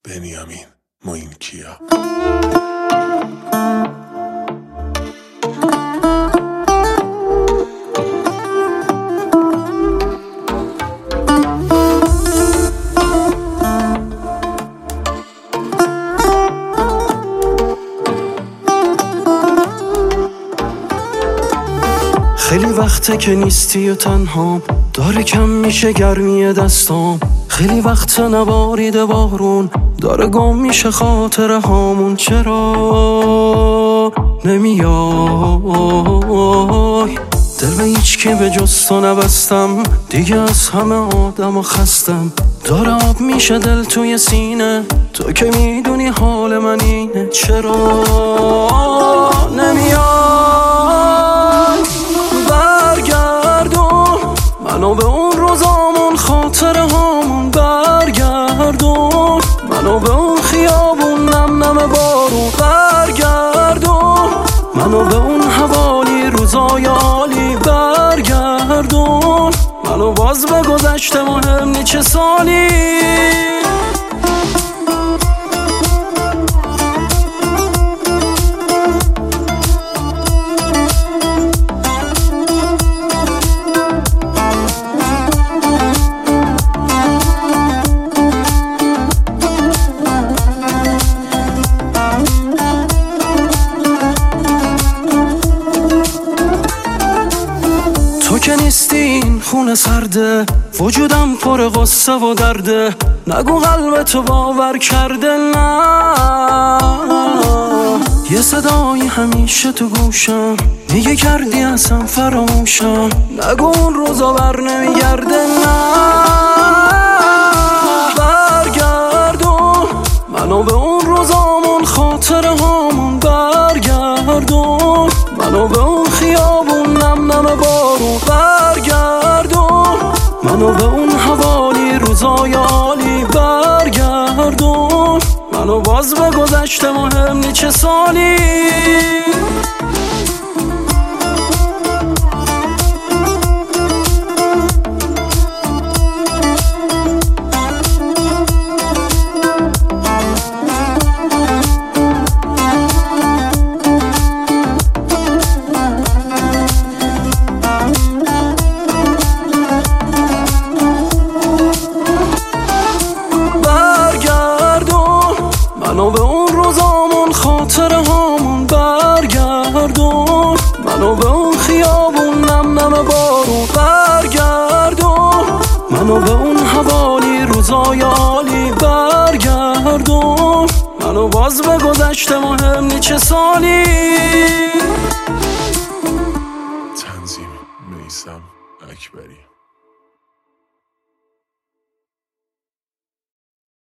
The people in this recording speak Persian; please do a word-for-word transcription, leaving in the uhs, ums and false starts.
بنیامین موینکیا. خیلی وقته که نیستی و تنهام، داره کم میشه گرمی دستام. خیلی وقت نباریده بارون، داره گم میشه خاطره هامون. چرا نمیای؟ دل به هیچ کی به جز تو نبستم، دیگه از همه آدم و خستم. داره آب میشه دل توی سینه، تو که میدونی حال من اینه. چرا نمیای؟ برگردون منو به اون روزامون، خاطره هامون. برگردون منو به اون خیابون، نم نم بارون. برگردون منو به اون حوالی، روزای عالی. برگردون منو باز به گذشته، مهم نی چه سالی. تو که نیستی این خونه سرده، وجودم پر غصه و درده. نگو قلب تو باور کرده. نه یه صدایی همیشه تو گوشم میگه کردی اصلا فراموشم. نگو اون روزا بر نمیگرده. نه برگردون منو به اون روزامون، خاطره هامون. برگردون منو به اون خیابون، نم نم بارون. برگردون منو به اون حوالی، روزای عالی. برگردون منو باز به گذشته، مهم نی چه سالی. منو به اون روزامون، خاطره هامون. برگردون منو به اون خیابون، نم نم بارون. برگردون منو به اون حوالی، روزای عالی. برگردون منو باز به گذشته، مهم نی چه سالی. تنظیم میثم اکبری.